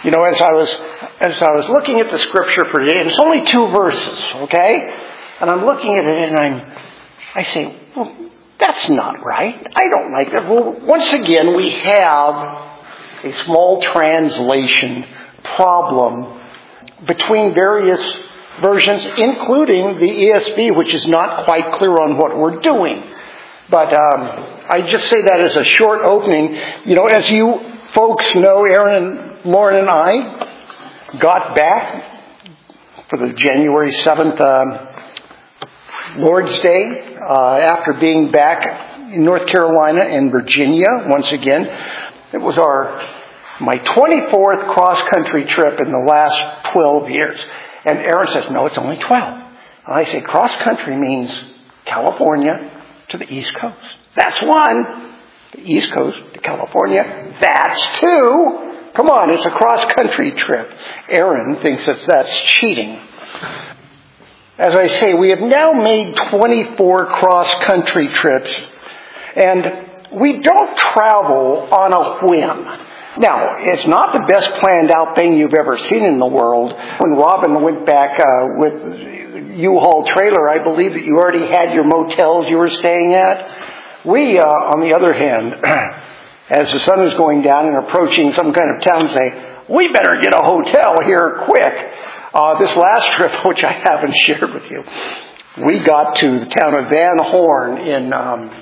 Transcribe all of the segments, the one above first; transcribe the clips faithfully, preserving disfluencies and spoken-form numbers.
You know, as I was as I was looking at the scripture for today, and it's only two verses, okay? And I'm looking at it and I'm, I say, well, that's not right. I don't like that. Well, once again, we have a small translation problem between various versions, including the E S V, which is not quite clear on what we're doing. But um, I just say that as a short opening. You know, as you folks know, Aaron and Lauren and I got back for the January seventh um, Lord's Day uh, after being back in North Carolina and Virginia once again. It was our my twenty-fourth cross-country trip in the last twelve years. And Aaron says, no, it's only twelve. And I say, cross-country means California to the East Coast. That's one. The East Coast to California. That's two. Come on, it's a cross-country trip. Aaron thinks that that's cheating. As I say, we have now made twenty-four cross-country trips, and we don't travel on a whim. Now, it's not the best planned out thing you've ever seen in the world. When Robin went back uh, with U-Haul trailer, I believe that you already had your motels you were staying at. We, uh, on the other hand, as the sun is going down and approaching some kind of town, say, we better get a hotel here quick. Uh, this last trip, which I haven't shared with you, we got to the town of Van Horn in um,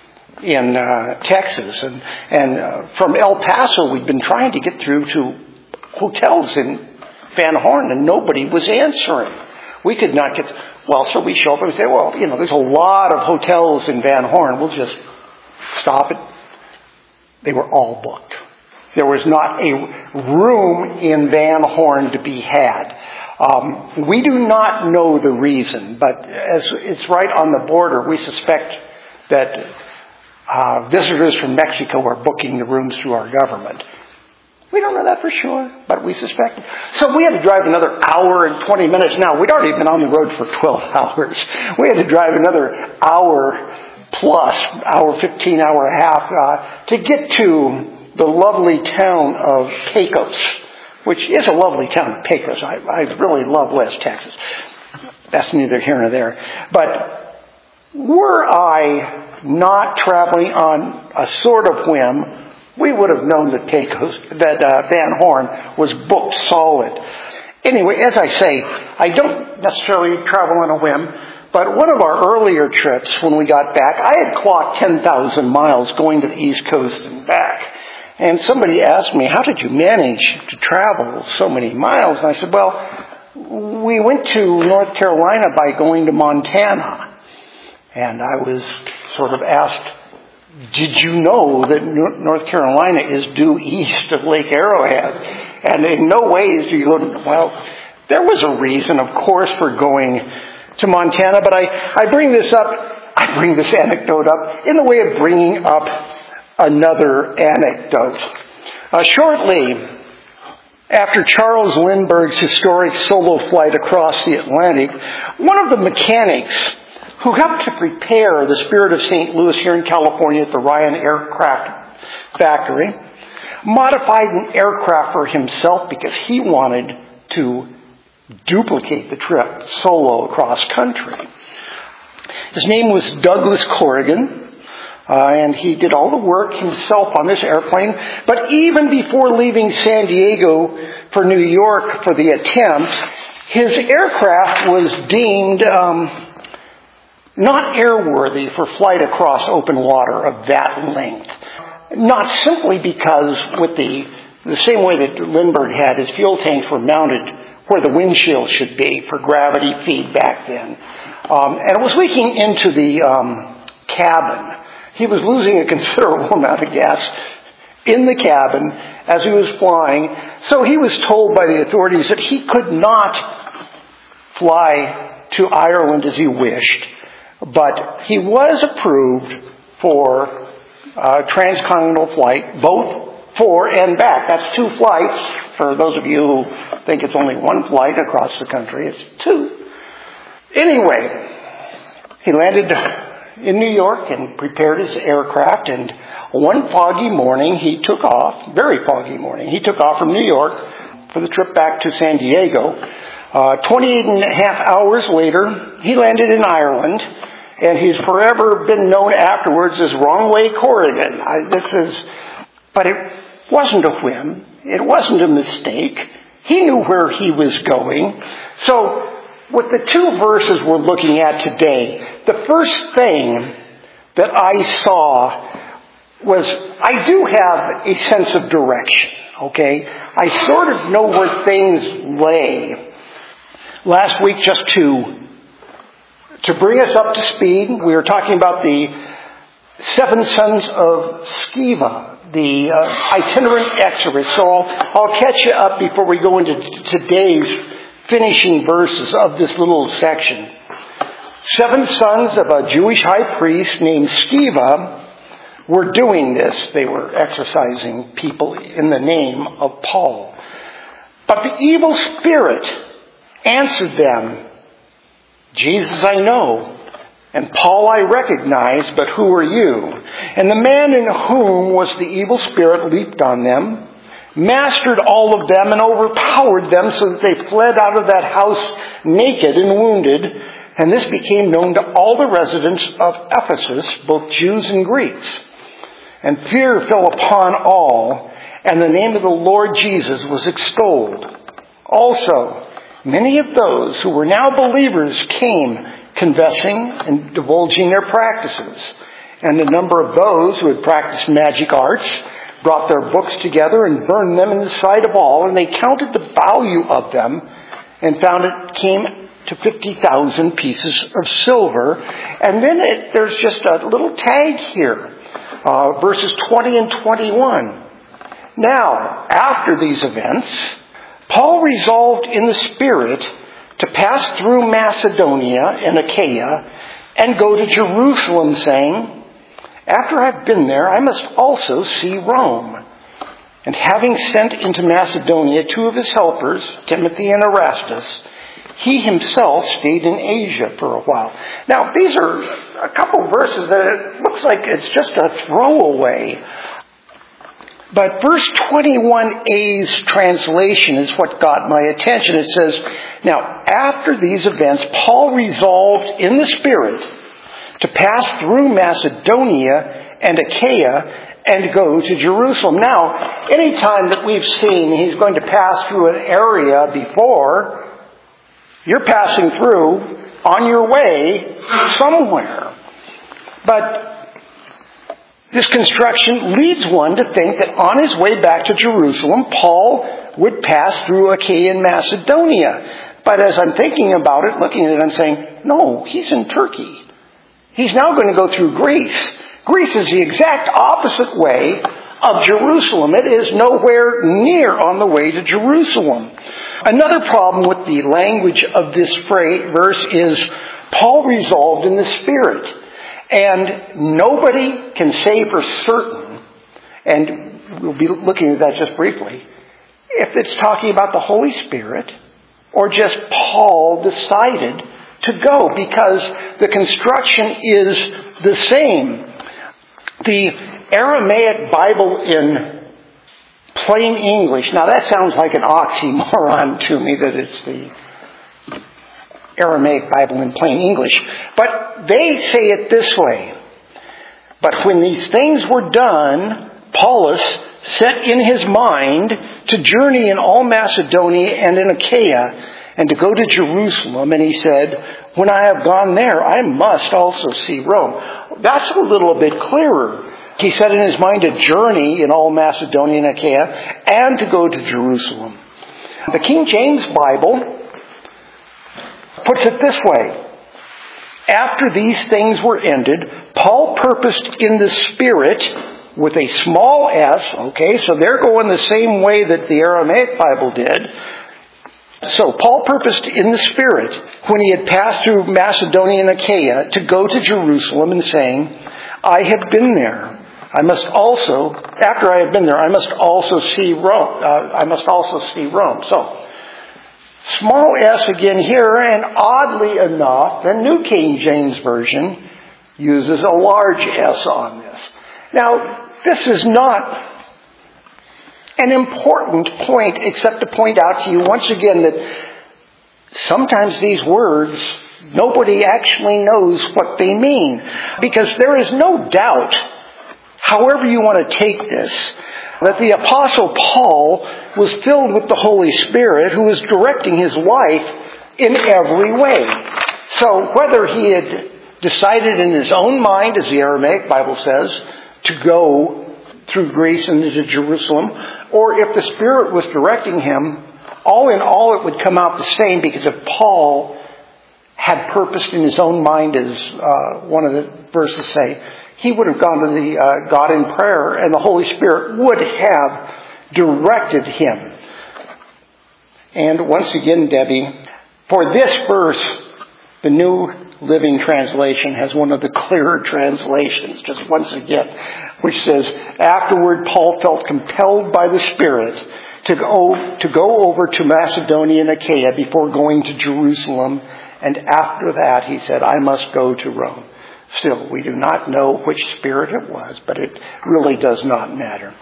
in uh, Texas, and and uh, from El Paso, we'd been trying to get through to hotels in Van Horn, and nobody was answering. We could not get. Well, so we show up and we say, well, you know, there's a lot of hotels in Van Horn. We'll just stop it. They were all booked. There was not a room in Van Horn to be had. Um, we do not know the reason, but as it's right on the border, we suspect that uh, visitors from Mexico are booking the rooms through our government. We don't know that for sure, but we suspect it. So we had to drive another hour and twenty minutes. Now, we'd already been on the road for twelve hours. We had to drive another hour plus, hour fifteen, hour and a half, uh, to get to the lovely town of Pecos, which is a lovely town, Pecos. I, I really love West Texas. That's neither here nor there. But were I not traveling on a sort of whim, we would have known that Pecos, that uh, Van Horn was booked solid. Anyway, as I say, I don't necessarily travel on a whim, but one of our earlier trips when we got back, I had clocked ten thousand miles going to the East Coast and back. And somebody asked me, how did you manage to travel so many miles? And I said, well, we went to North Carolina by going to Montana. And I was sort of asked, did you know that North Carolina is due east of Lake Arrowhead? And in no ways do you go, well, there was a reason, of course, for going to Montana. But I, I bring this up, I bring this anecdote up in the way of bringing up another anecdote. Uh, shortly after Charles Lindbergh's historic solo flight across the Atlantic, one of the mechanics who helped to prepare the Spirit of Saint Louis here in California at the Ryan Aircraft Factory modified an aircraft for himself because he wanted to duplicate the trip solo across country. His name was Douglas Corrigan. Uh, and he did all the work himself on this airplane. But even before leaving San Diego for New York for the attempt, his aircraft was deemed um, not airworthy for flight across open water of that length. Not simply because with the the same way that Lindbergh had, his fuel tanks were mounted where the windshield should be for gravity feedback then. Um, and it was leaking into the um, cabin. He was losing a considerable amount of gas in the cabin as he was flying. So he was told by the authorities that he could not fly to Ireland as he wished. But he was approved for uh, transcontinental flight, both for and back. That's two flights. For those of you who think it's only one flight across the country, it's two. Anyway, he landed in New York and prepared his aircraft, and one foggy morning he took off, very foggy morning, he took off from New York for the trip back to San Diego. Uh, twenty-eight and a half hours later, he landed in Ireland, and he's forever been known afterwards as Wrong Way Corrigan. I, this is, but it wasn't a whim. It wasn't a mistake. He knew where he was going. So, with the two verses we're looking at today, the first thing that I saw was, I do have a sense of direction, okay? I sort of know where things lay. Last week, just to, to bring us up to speed, we were talking about the seven sons of Sceva, the uh, itinerant exodus. So I'll, I'll catch you up before we go into t- today's finishing verses of this little section. Seven sons of a Jewish high priest named Sceva were doing this. They were exorcising people in the name of Paul. But the evil spirit answered them, Jesus I know, and Paul I recognize, but who are you? And the man in whom was the evil spirit leaped on them, mastered all of them, and overpowered them so that they fled out of that house naked and wounded. And this became known to all the residents of Ephesus, both Jews and Greeks. And fear fell upon all, and the name of the Lord Jesus was extolled. Also, many of those who were now believers came, confessing and divulging their practices. And a number of those who had practiced magic arts brought their books together and burned them in the sight of all, and they counted the value of them and found it came to fifty thousand pieces of silver. And then it, there's just a little tag here, uh, verses twenty and twenty-one. Now, after these events, Paul resolved in the Spirit to pass through Macedonia and Achaia and go to Jerusalem, saying, after I've been there, I must also see Rome. And having sent into Macedonia two of his helpers, Timothy and Erastus, he himself stayed in Asia for a while. Now, these are a couple verses that it looks like it's just a throwaway. But verse twenty-one A's translation is what got my attention. It says, now, after these events, Paul resolved in the Spirit to pass through Macedonia and Achaia and go to Jerusalem. Now, any time that we've seen he's going to pass through an area before, you're passing through on your way somewhere. But this construction leads one to think that on his way back to Jerusalem, Paul would pass through Achaia and Macedonia. But as I'm thinking about it, looking at it, I'm saying, no, he's in Turkey. He's now going to go through Greece. Greece is the exact opposite way of Jerusalem. It is nowhere near on the way to Jerusalem. Another problem with the language of this phrase, verse is Paul resolved in the Spirit. And nobody can say for certain, and we'll be looking at that just briefly, if it's talking about the Holy Spirit or just Paul decided to go, because the construction is the same. The Aramaic Bible in plain English, now that sounds like an oxymoron to me that it's the Aramaic Bible in plain English, but they say it this way. But when these things were done, Paulus set in his mind to journey in all Macedonia and in Achaia, and to go to Jerusalem, and he said, when I have gone there, I must also see Rome. That's a little bit clearer. He set in his mind to journey in all Macedonia and Achaia, and to go to Jerusalem. The King James Bible puts it this way. After these things were ended, Paul purposed in the Spirit, with a small s, okay, so they're going the same way that the Aramaic Bible did. So Paul purposed in the Spirit, when he had passed through Macedonia and Achaia, to go to Jerusalem and saying, I have been there. I must also, after I have been there, I must also see Rome. Uh, I must also see Rome. So, small s again here, and oddly enough, the New King James Version uses a large S on this. Now, this is not an important point, except to point out to you once again that sometimes these words, nobody actually knows what they mean. Because there is no doubt, however you want to take this, that the Apostle Paul was filled with the Holy Spirit who was directing his life in every way. So whether he had decided in his own mind, as the Aramaic Bible says, to go through Greece and into Jerusalem, or if the Spirit was directing him, all in all it would come out the same, because if Paul had purposed in his own mind, as uh, one of the verses say, he would have gone to the uh, God in prayer, and the Holy Spirit would have directed him. And once again, Debbie, for this verse, the New Living Translation has one of the clearer translations, just once again, which says, afterward Paul felt compelled by the Spirit to go, to go over to Macedonia and Achaia before going to Jerusalem. And after that, he said, I must go to Rome. Still, we do not know which spirit it was, but it really does not matter.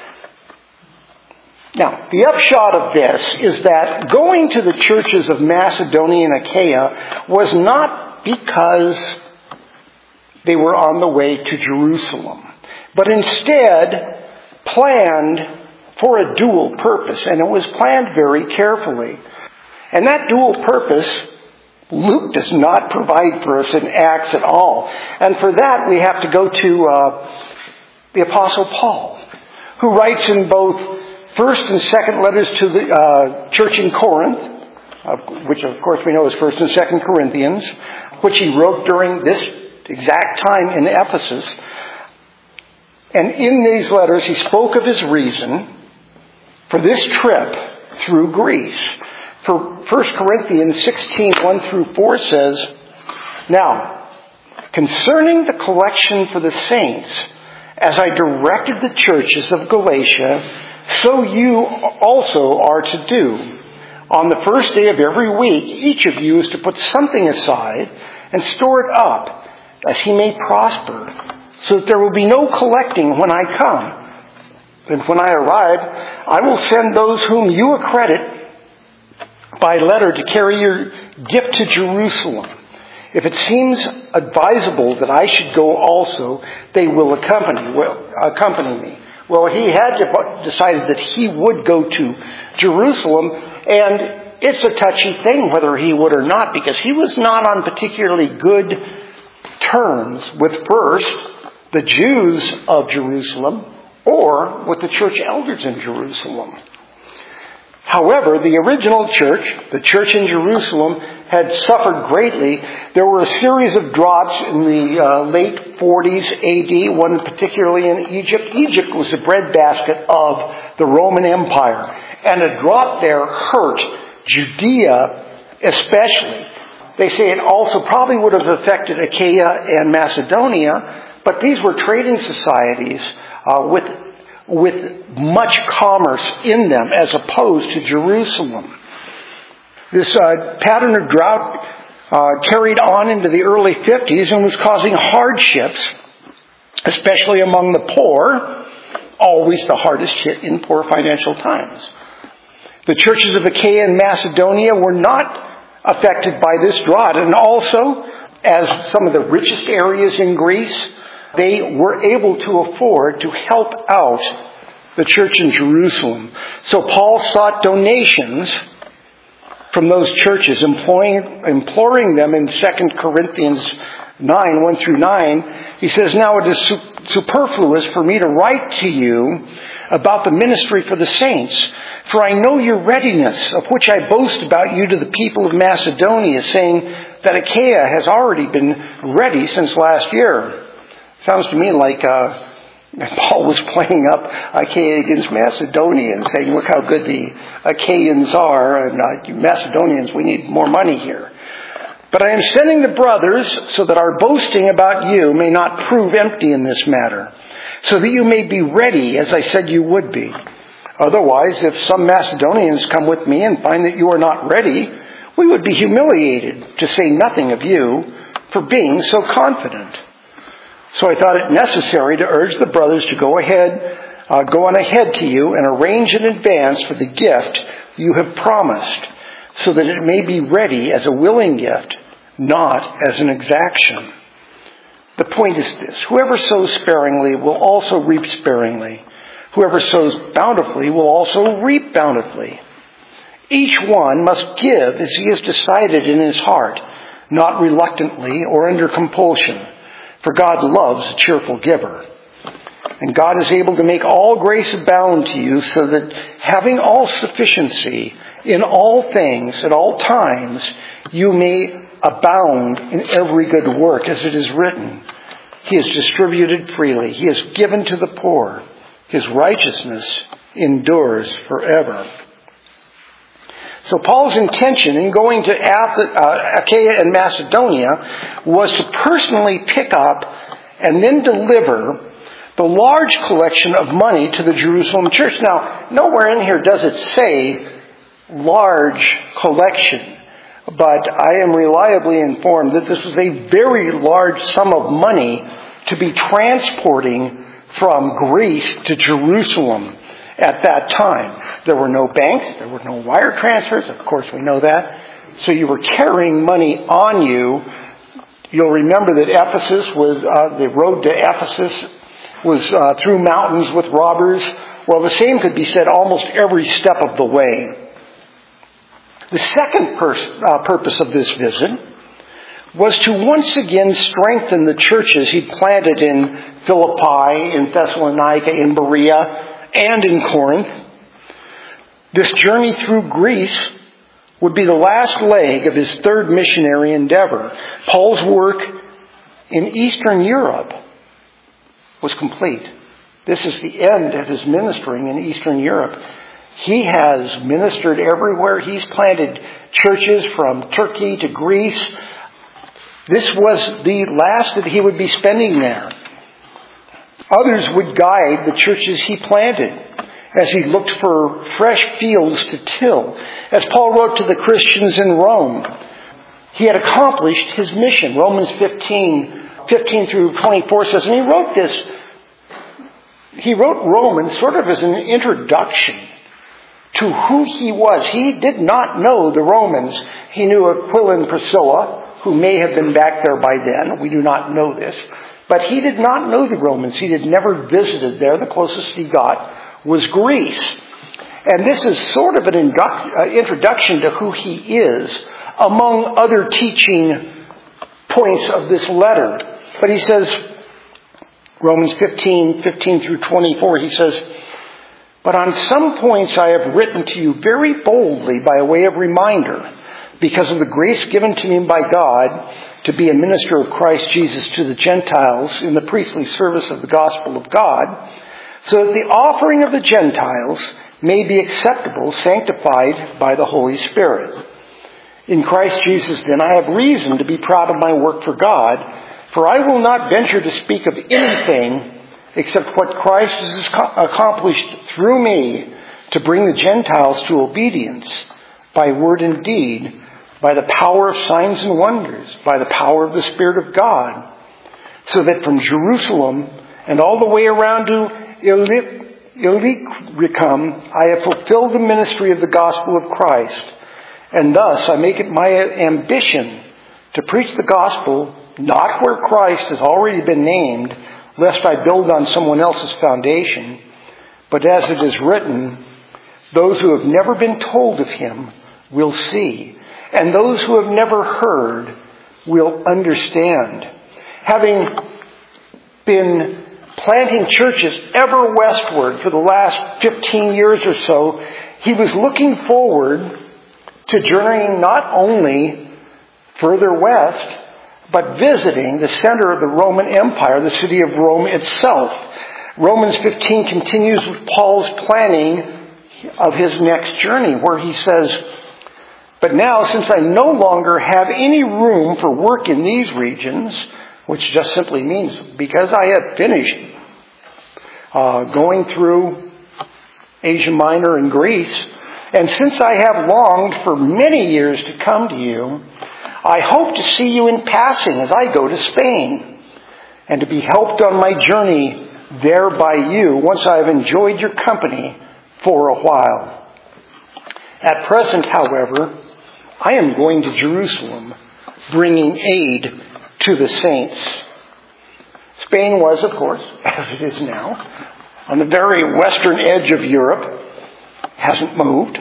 Now, the upshot of this is that going to the churches of Macedonia and Achaia was not because they were on the way to Jerusalem, but instead planned for a dual purpose, and it was planned very carefully. And that dual purpose, Luke does not provide for us in Acts at all. And for that, we have to go to uh, the Apostle Paul, who writes in both First and Second letters to the uh, church in Corinth, uh, which of course we know is First and Second Corinthians, which he wrote during this exact time in Ephesus. And in these letters, he spoke of his reason for this trip through Greece. For First Corinthians sixteen, one through four says, now, concerning the collection for the saints, as I directed the churches of Galatia, so you also are to do. On the first day of every week, each of you is to put something aside and store it up, as he may prosper, so that there will be no collecting when I come. And when I arrive, I will send those whom you accredit by letter to carry your gift to Jerusalem. If it seems advisable that I should go also, they will accompany, will accompany me. Well, he had decided that he would go to Jerusalem, and it's a touchy thing whether he would or not, because he was not on particularly good terms with first the Jews of Jerusalem or with the church elders in Jerusalem. However, the original church, the church in Jerusalem, had suffered greatly. There were a series of droughts in the uh, late forties A D, one particularly in Egypt. Egypt was the breadbasket of the Roman Empire, and a drought there hurt Judea especially. They say it also probably would have affected Achaia and Macedonia, but these were trading societies uh, with with much commerce in them as opposed to Jerusalem. This uh, pattern of drought uh, carried on into the early fifties and was causing hardships, especially among the poor, always the hardest hit in poor financial times. The churches of Achaia and Macedonia were not affected by this drought, and also, as some of the richest areas in Greece, they were able to afford to help out the church in Jerusalem. So Paul sought donations from those churches, imploring, imploring them in Second Corinthians nine, one through nine. He says, now it is superfluous for me to write to you about the ministry for the saints, for I know your readiness, of which I boast about you to the people of Macedonia, saying that Achaia has already been ready since last year. Sounds to me like uh, Paul was playing up Achaia against Macedonia and saying, look how good the Achaeans are, and uh, you Macedonians, we need more money here. But I am sending the brothers so that our boasting about you may not prove empty in this matter, so that you may be ready as I said you would be. Otherwise, if some Macedonians come with me and find that you are not ready, we would be humiliated, to say nothing of you, for being so confident. So I thought it necessary to urge the brothers to go ahead uh, go on ahead to you and arrange in advance for the gift you have promised, so that it may be ready as a willing gift, not as an exaction. The point is this: whoever sows sparingly will also reap sparingly. Whoever sows bountifully will also reap bountifully. Each one must give as he has decided in his heart, not reluctantly or under compulsion, for God loves a cheerful giver. And God is able to make all grace abound to you, so that having all sufficiency in all things at all times, you may abound in every good work, as it is written, He has distributed freely. He has given to the poor. His righteousness endures forever. So Paul's intention in going to Achaia and Macedonia was to personally pick up and then deliver the large collection of money to the Jerusalem church. Now, nowhere in here does it say large collection, but I am reliably informed that this was a very large sum of money to be transporting from Greece to Jerusalem at that time. There were no banks, there were no wire transfers, of course we know that. So you were carrying money on you. You'll remember that Ephesus was, uh, the road to Ephesus was uh, through mountains with robbers. Well, the same could be said almost every step of the way. The second pers- uh, purpose of this visit was to once again strengthen the churches he'd planted in Philippi, in Thessalonica, in Berea, and in Corinth. This journey through Greece would be the last leg of his third missionary endeavor. Paul's work in Eastern Europe was complete. This is the end of his ministering in Eastern Europe. He has ministered everywhere. He's planted churches from Turkey to Greece. This was the last that he would be spending there. Others would guide the churches he planted as he looked for fresh fields to till. As Paul wrote to the Christians in Rome, he had accomplished his mission. Romans fifteen, fifteen through twenty-four says, and he wrote this, he wrote Romans sort of as an introduction to who he was. He did not know the Romans. He knew Aquila and Priscilla, who may have been back there by then. We do not know this. But he did not know the Romans. He had never visited there. The closest he got was Greece. And this is sort of an introduction to who he is, among other teaching points of this letter. But he says, Romans fifteen, fifteen through twenty-four, he says, but on some points I have written to you very boldly by way of reminder, because of the grace given to me by God to be a minister of Christ Jesus to the Gentiles in the priestly service of the gospel of God, so that the offering of the Gentiles may be acceptable, sanctified by the Holy Spirit. In Christ Jesus, then, I have reason to be proud of my work for God, for I will not venture to speak of anything except what Christ has accomplished through me to bring the Gentiles to obedience by word and deed, by the power of signs and wonders, by the power of the Spirit of God, so that from Jerusalem and all the way around to Illyricum, I have fulfilled the ministry of the gospel of Christ, and thus I make it my ambition to preach the gospel not where Christ has already been named, lest I build on someone else's foundation, but as it is written, those who have never been told of him will see, and those who have never heard will understand. Having been planting churches ever westward for the last fifteen years or so, he was looking forward to journeying not only further west, but visiting the center of the Roman Empire, the city of Rome itself. Romans fifteen continues with Paul's planning of his next journey, where he says, but now, since I no longer have any room for work in these regions, which just simply means because I have finished uh, going through Asia Minor and Greece, and since I have longed for many years to come to you, I hope to see you in passing as I go to Spain, and to be helped on my journey there by you once I have enjoyed your company for a while. At present, however, I am going to Jerusalem, bringing aid to the saints. Spain was, of course, as it is now, on the very western edge of Europe, hasn't moved,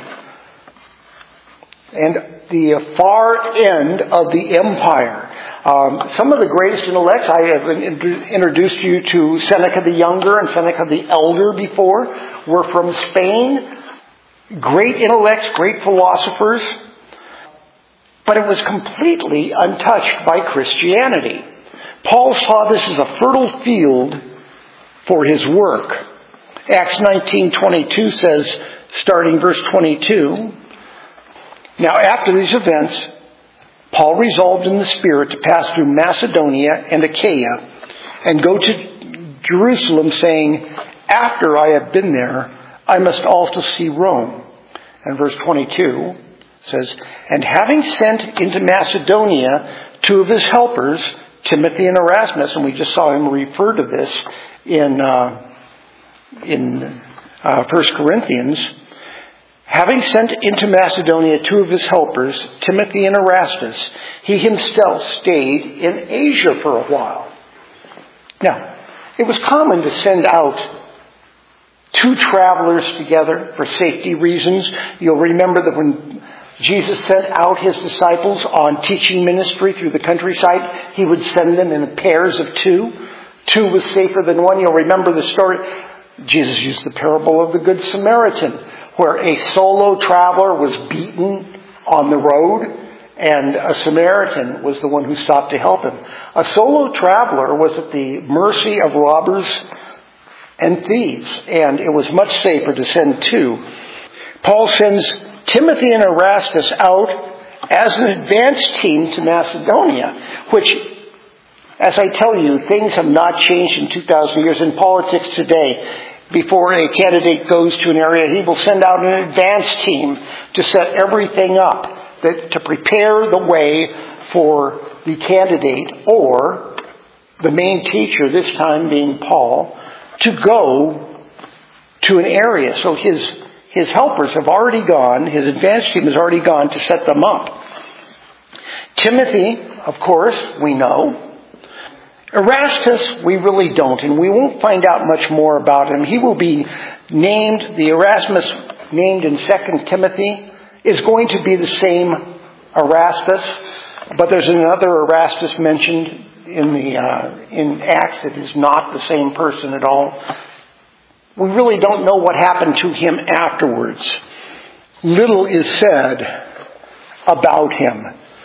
and the far end of the empire. Um, some of the greatest intellects, I have introduced you to Seneca the Younger and Seneca the Elder before, were from Spain. Great intellects, great philosophers, but it was completely untouched by Christianity. Paul saw this as a fertile field for his work. Acts nineteen twenty-two says, starting verse twenty-two, now after these events, Paul resolved in the Spirit to pass through Macedonia and Achaia and go to Jerusalem, saying, after I have been there, I must also see Rome. And verse twenty-two says, and having sent into Macedonia two of his helpers, Timothy and Erasmus, and we just saw him refer to this in uh, in uh, First Corinthians, having sent into Macedonia two of his helpers, Timothy and Erastus, he himself stayed in Asia for a while. Now, it was common to send out two travelers together for safety reasons. You'll remember that when Jesus sent out his disciples on teaching ministry through the countryside, he would send them in pairs of two. Two was safer than one. You'll remember the story. Jesus used the parable of the Good Samaritan, where a solo traveler was beaten on the road, and a Samaritan was the one who stopped to help him. A solo traveler was at the mercy of robbers and thieves, and it was much safer to send two. Paul sends Timothy and Erastus out as an advance team to Macedonia, which, as I tell you, things have not changed in two thousand years. In politics today, before a candidate goes to an area, he will send out an advance team to set everything up, that, to prepare the way for the candidate or the main teacher, this time being Paul, to go to an area. So his his helpers have already gone, his advance team has already gone to set them up. Timothy, of course, we know. Erastus, we really don't, and we won't find out much more about him. He will be named, the Erasmus named in Second Timothy is going to be the same Erastus, but there's another Erastus mentioned in the uh, in Acts that is not the same person at all. We really don't know what happened to him afterwards. Little is said about him.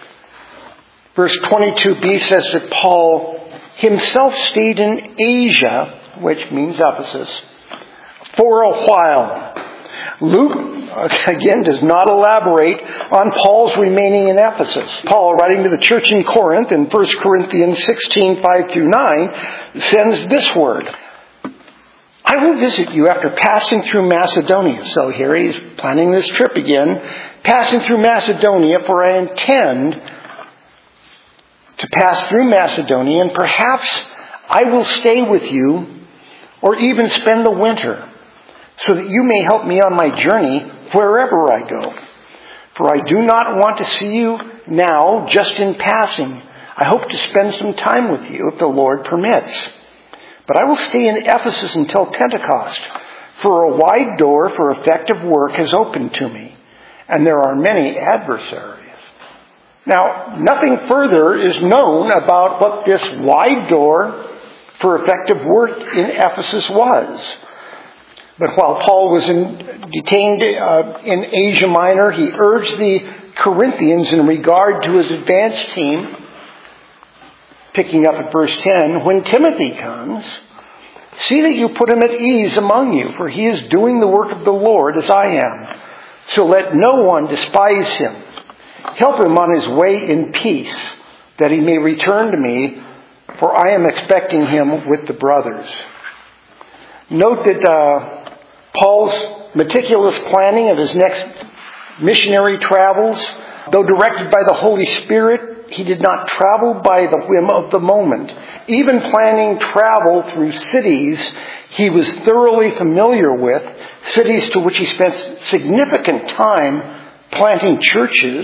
Verse twenty-two b says that Paul himself stayed in Asia, which means Ephesus, for a while. Luke, again, does not elaborate on Paul's remaining in Ephesus. Paul, writing to the church in Corinth in First Corinthians sixteen, five through nine, sends this word. I will visit you after passing through Macedonia. So here he's planning this trip again. Passing through Macedonia, for I intend to pass through Macedonia, and perhaps I will stay with you or even spend the winter, so that you may help me on my journey wherever I go. For I do not want to see you now just in passing. I hope to spend some time with you if the Lord permits. But I will stay in Ephesus until Pentecost, for a wide door for effective work has opened to me, and there are many adversaries. Now, nothing further is known about what this wide door for effective work in Ephesus was. But while Paul was in, detained uh, in Asia Minor, he urged the Corinthians in regard to his advance team, picking up at verse ten, when Timothy comes, see that you put him at ease among you, for he is doing the work of the Lord as I am. So let no one despise him. Help him on his way in peace, that he may return to me, for I am expecting him with the brothers. Note that uh, Paul's meticulous planning of his next missionary travels, though directed by the Holy Spirit, he did not travel by the whim of the moment. Even planning travel through cities he was thoroughly familiar with, cities to which he spent significant time planting churches,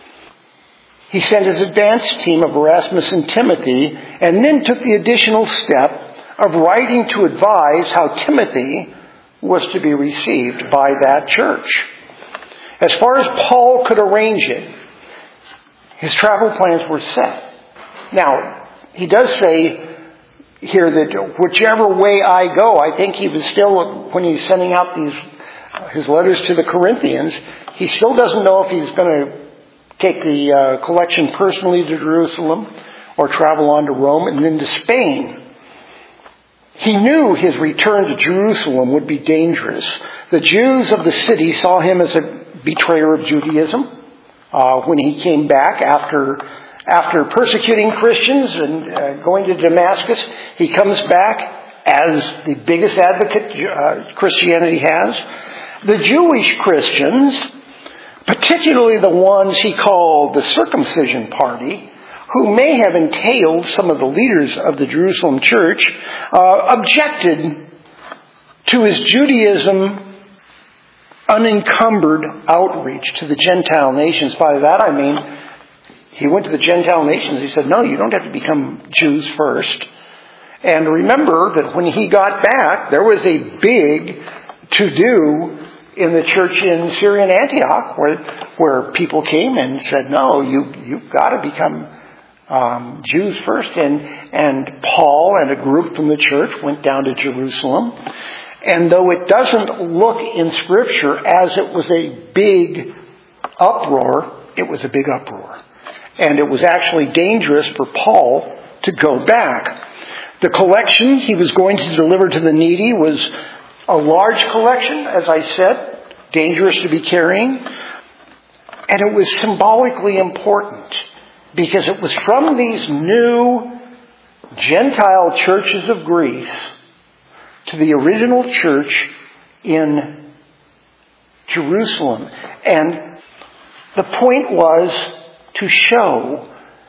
he sent his advance team of Erasmus and Timothy, and then took the additional step of writing to advise how Timothy was to be received by that church. As far as Paul could arrange it, his travel plans were set. Now, he does say here that whichever way I go, I think he was still, when he's sending out these his letters to the Corinthians, he still doesn't know if he's going to take the uh, collection personally to Jerusalem or travel on to Rome and then to Spain. He knew his return to Jerusalem would be dangerous. The Jews of the city saw him as a betrayer of Judaism uh, when he came back after after persecuting Christians and uh, going to Damascus. He comes back as the biggest advocate uh, Christianity has. The Jewish Christians, particularly the ones he called the circumcision party, who may have entailed some of the leaders of the Jerusalem church, uh, objected to his Judaism unencumbered outreach to the Gentile nations. By that I mean, he went to the Gentile nations. He said, no, you don't have to become Jews first. And remember that when he got back, there was a big to-do in the church in Syrian Antioch where, where people came and said, no, you, you've got to become um, Jews first. And, and Paul and a group from the church went down to Jerusalem. And though it doesn't look in Scripture as it was a big uproar, it was a big uproar. And it was actually dangerous for Paul to go back. The collection he was going to deliver to the needy was a large collection, as I said, dangerous to be carrying. And it was symbolically important because it was from these new Gentile churches of Greece to the original church in Jerusalem. And the point was to show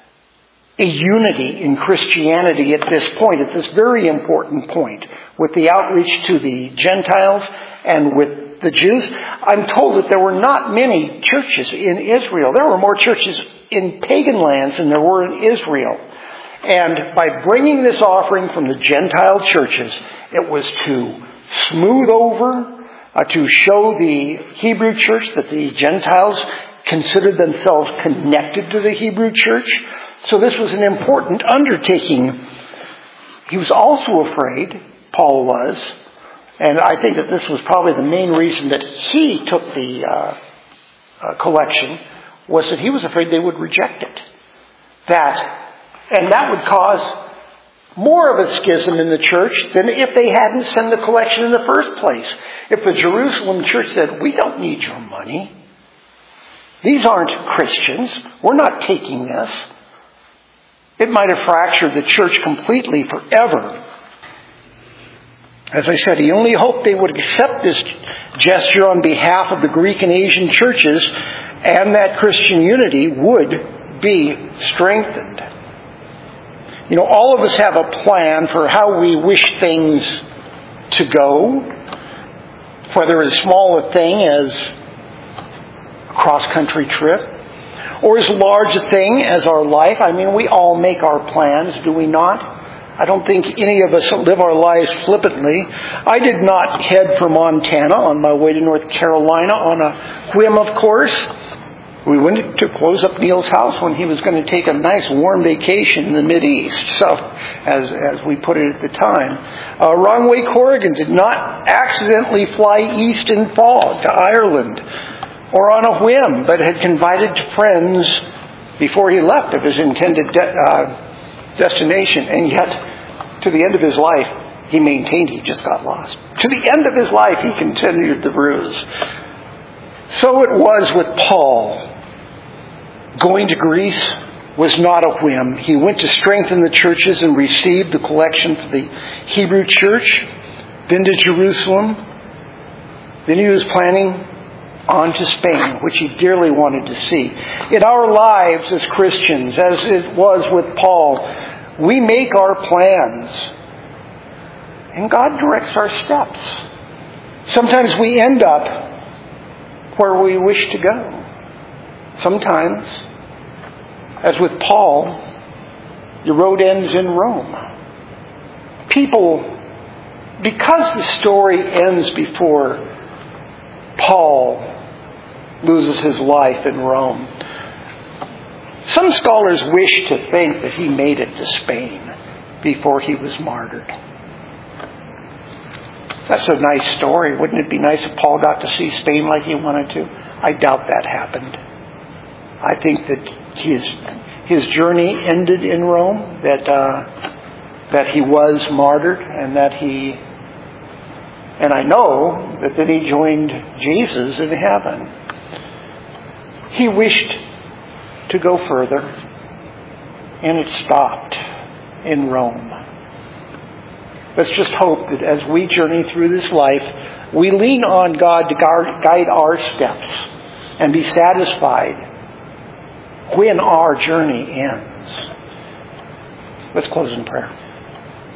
a unity in Christianity at this point, at this very important point, with the outreach to the Gentiles and with the Jews. I'm told that there were not many churches in Israel. There were more churches in pagan lands than there were in Israel. And by bringing this offering from the Gentile churches, it was to smooth over, uh, to show the Hebrew church that the Gentiles considered themselves connected to the Hebrew church. So this was an important undertaking. He was also afraid, Paul was, and I think that this was probably the main reason that he took the uh, uh, collection, was that he was afraid they would reject it. That, and that would cause more of a schism in the church than if they hadn't sent the collection in the first place. If the Jerusalem church said, we don't need your money. These aren't Christians. We're not taking this. It might have fractured the church completely forever. As I said, he only hoped they would accept this gesture on behalf of the Greek and Asian churches, and that Christian unity would be strengthened. You know, all of us have a plan for how we wish things to go, whether as small a thing as cross-country trip, or as large a thing as our life. I mean, we all make our plans, do we not? I don't think any of us live our lives flippantly. I did not head for Montana on my way to North Carolina on a whim, of course. We went to close up Neil's house when he was going to take a nice warm vacation in the Mideast, so as as we put it at the time. Uh, Ron Way Corrigan did not accidentally fly east in fog to Ireland or on a whim, but had confided to friends before he left of his intended de- uh, destination. And yet, to the end of his life, he maintained he just got lost. To the end of his life, he continued the ruse. So it was with Paul. Going to Greece was not a whim. He went to strengthen the churches and received the collection for the Hebrew church, then to Jerusalem. Then he was planning on to Spain, which he dearly wanted to see. In our lives as Christians, as it was with Paul, we make our plans, and God directs our steps. Sometimes we end up where we wish to go. Sometimes, as with Paul, the road ends in Rome. People, because the story ends before Paul loses his life in Rome, some scholars wish to think that he made it to Spain before he was martyred. That's a nice story. Wouldn't it be nice if Paul got to see Spain like he wanted to? I doubt that happened. I think that his his journey ended in Rome, that uh, that he was martyred, and that he, and I know that then he joined Jesus in heaven. He wished to go further, and it stopped in Rome. Let's just hope that as we journey through this life, we lean on God to guide our steps and be satisfied when our journey ends. Let's close in prayer.